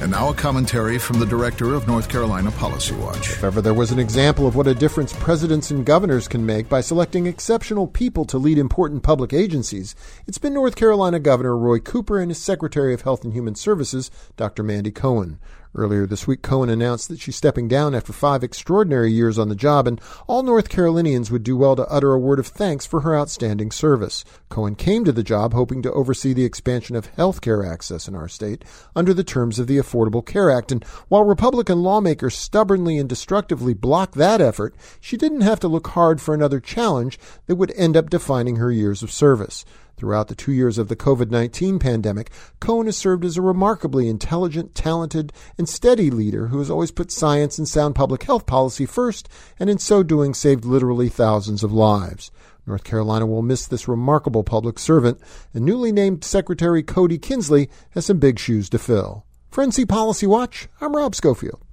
And now a commentary from the director of North Carolina Policy Watch. If ever there was an example of what a difference presidents and governors can make by selecting exceptional people to lead important public agencies, it's been North Carolina Governor Roy Cooper and his Secretary of Health and Human Services, Dr. Mandy Cohen. Earlier this week, Cohen announced that she's stepping down after 5 extraordinary years on the job, and all North Carolinians would do well to utter a word of thanks for her outstanding service. Cohen came to the job hoping to oversee the expansion of health care access in our state under the terms of the Affordable Care Act, and while Republican lawmakers stubbornly and destructively blocked that effort, she didn't have to look hard for another challenge that would end up defining her years of service. Throughout the 2 years of the COVID-19 pandemic, Cohen has served as a remarkably intelligent, talented, and steady leader who has always put science and sound public health policy first, and in so doing saved literally thousands of lives. North Carolina will miss this remarkable public servant, and newly named Secretary Cody Kinsley has some big shoes to fill. For NC Policy Watch, I'm Rob Schofield.